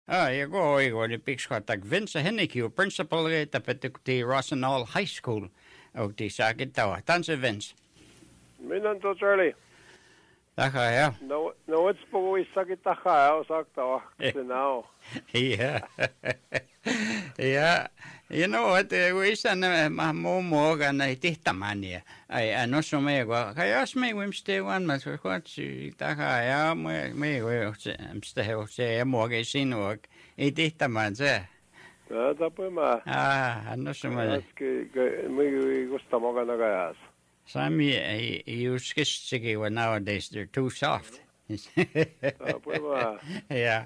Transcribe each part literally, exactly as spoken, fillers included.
Ah, ja go ego ni pikskatag Vince Hennikiu principal eta petukti Rosenall High School og di sagit tawa. Tanse Vince. Minä to Charlie. Taka ja. No no it's poi sagit taka ja sakta se now. Yeah. Yeah. You know what, we isan ma mo mo gan ei tehtamania. Ai ano so me go. Kai as me wim ste wan ma so kwat si taka ja me me go se ste he se mo ge sinok. Ei tehtaman se. Ja tapo ma. Ah, ano so me. Ke me gusta mo gan ga. Some you skistsigi were nowadays they're too soft. Yeah.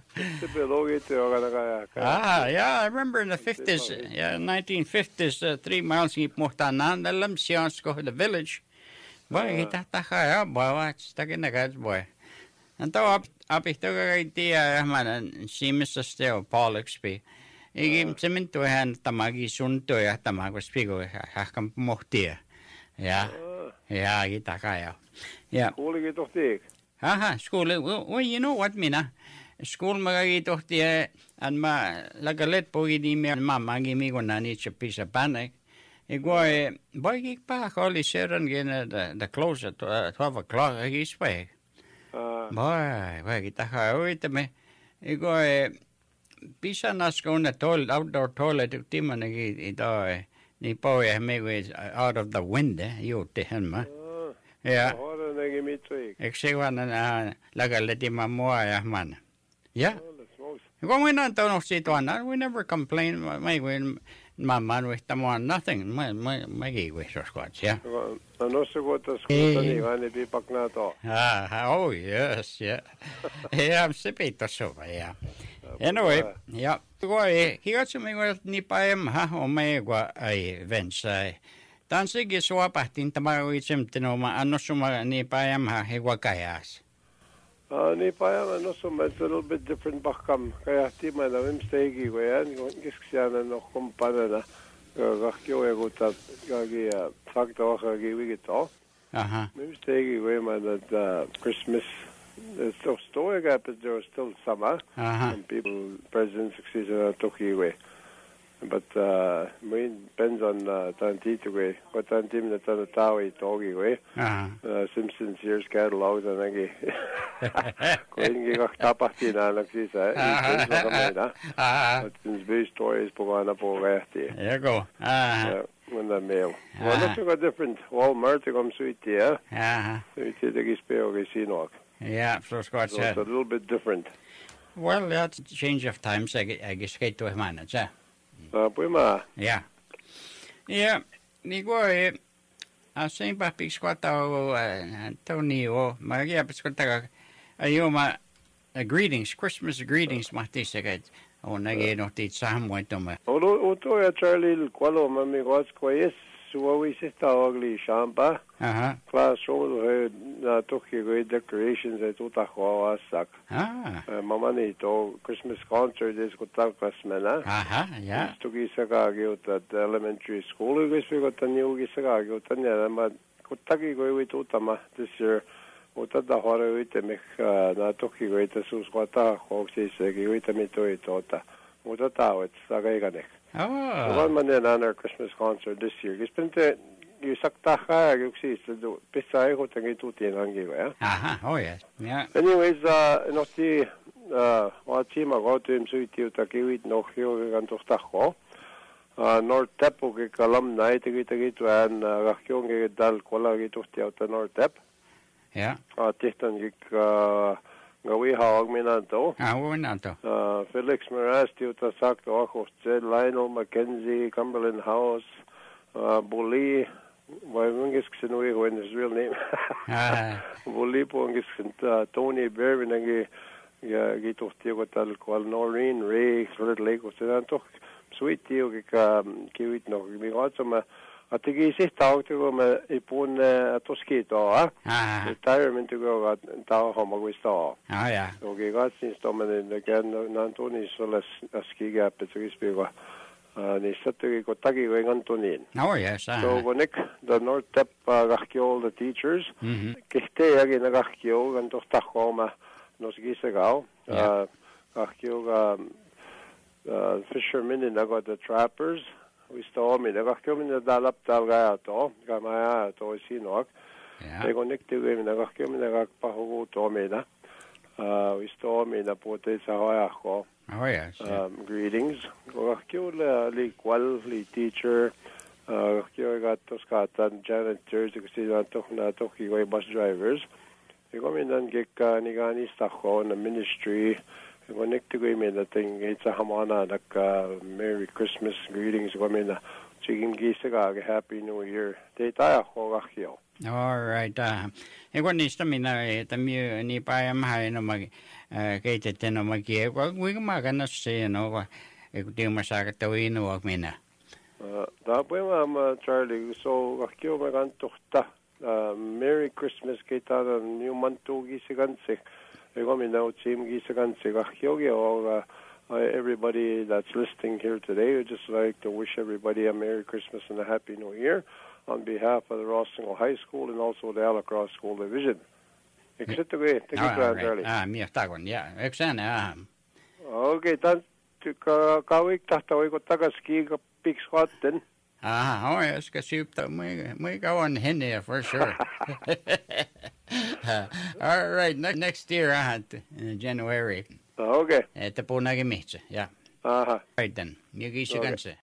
Ah, yeah. I remember in the fifties, yeah, nineteen fifties, uh, three miles in Mohtanan, the Lamsiansko, the village. Boy, tataka, yeah, boy, what's stuck in the guts, boy. And though up, up, ich took a idea, man, she Mister Still, Paul Exby. I gave him some into a hand, Tamagi Sunto, ya, Tamago Spigo, Hakam Mohtia. Yeah. Ja, gitaka ja. Ja. School geht doch dick. Aha, school. Well, you know what, mina? School magagi toch die an ma lagalet po gidi mi ma magi mi gona ni chapisa panic. Ik wou boy ik pa kali seren gen the the close at twelve o'clock I spy. Ah. Boy, boy gitaka oite me. Ik wou pisa na skona toilet outdoor toilet timane gi da ni po ja me out of the window you te henma. Ja. Ik zeg van een lagaleti mamoa ja man. Ja. Gewoon we not nog zit aan. We never complain. My we my man with them on nothing. My my my gig we so squats. Ja. No se gota skuta ni van bi pakna to. Ah, oh yes, ja. Ja, sepito so ja. Anyway, ja. Goi, hiotsu me go ni paem ha o me go ai vensai. Tansigi suapahtin tämä uitsemtinoma annosuma ni paem ha he go kayas. Ah, ni paem no so a little bit different bakam. Kaya ti ma na vim stegi go yan, giskiana no kompanana. Gakio e go ta gagi fakta gagi wigito. Aha. Vim stegi go ma that Christmas. There's still story gap, but there was still summer. Uh-huh. And people, presidents, succeeded Toki way. But uh, main depends on Tanti to way. What Tanti in the Tanatawi Togi way. Uh, Simpsons years catalogs and I going to get tapati na like this. But since big stories, Pogana Pogati. There you go. Ah. When the mail. Well, that's a different. Walmart to come sweet, yeah. Ah. Sweet, the Gispeo Gisinok. Yeah, so Scott so it's a little bit different. Well, that's a change of times. I guess get to a manager. Uh, Puma. Yeah. Yeah. Nigo, I think Papi Squato, Antonio, Maria Piscota, Ayoma, greetings, Christmas greetings, Matisagate. Oh, Nagay no teach some way to me. Oh, to Charlie, Qualo, Mammy was quiet. So we sit ugly champa. Uh-huh. Class show uh took great decorations at Utahoa sak. Ah. Mamani to Christmas concert is got Christmas. Uh-huh, yeah. To Gisaga at the elementary school. We got the new Gisaga, got the Kutaki go with Utama this year. Uta da hora with the mech na toki great as Usquata, Hoxis, Gitamito, Tota. Uta Tao, it's Sagaganek. Oh. One man in another Christmas concert this year. It's been to you saktaha, you see, to do Pisai, who take it to the Angiva. Aha, oh yes. Yeah. Anyways, uh, not the, uh, what team I got to him, so you take it, no hill, and to Staho. Uh, North Tepo, alumni, to get to and Rakyong, Dal, Kola, to the North Tep. Yeah. Uh, Titan, uh, Gawi hawag minanto. Ah, minanto. Uh, Felix Miraz, Tiuta Sakto, Achos, Lionel Mackenzie, Cumberland House, uh, Bully, why Mungis Xinui, when his real name. Bully Pongis, uh, Tony Bear, and I get off Tiotal, Kual Noreen, Ray, Little Lake, Sedanto, Sweet Tio, Kiwit, no, we got some. At the Gisi talk to go upon a Tosquito, ah, retirement to go at Tao Homogista. Ah, yeah. Okay, got since Domin again, Antoni Solas, a ski gap at Rispigo. And he said to go Taki going Antonin. Oh, yes. So, when Nick, the North Tep Rakio, the teachers, Kiste again Rakio and Tostahoma, Nos Gisagao, Rakio, uh, fishermen in got the trappers. We saw me. They got coming the dalap dalgato. Gamaya to sinok. They go nick to him. They got coming. They got pahu to me. Uh, we saw me the potato hoyako. Oh yes. Um, greetings. Go kill li qual li teacher. Uh, got to Scotland janitors. You see that talk na talk you bus drivers. They go in and get ni gani stako in the ministry. They go nick to go in the thing. It's a hamana like Merry Christmas greetings. Go in the chicken geese. Happy New Year. They tie ho gakio. All right. Uh, I want to start me now. The mu ni pa am hai no mag kete te no mag ye. Wa we ma kana se no. E ku te masaka to ino wa mina. Uh, da poema Charlie. So gakio ma kan tohta. Merry Christmas kita na new mantu gise ganse. E go mina o team gise ganse gakio ge everybody that's listening here today. I'd just like to wish everybody a Merry Christmas and a Happy New Year on behalf of the Rossingham High School and also the Alacross School Division. Except the way, take it around, Charlie. Ah, me that one, yeah. Excellent. Ah. Okay, then to kawik tahtaway ko taga ski ka big squat then. Ah, oh yes, because you we go on in there for sure. uh, all right, ne- next year, uh, in January. Okay. At the Punagi Mitch, yeah. Uh-huh. Right then, you get your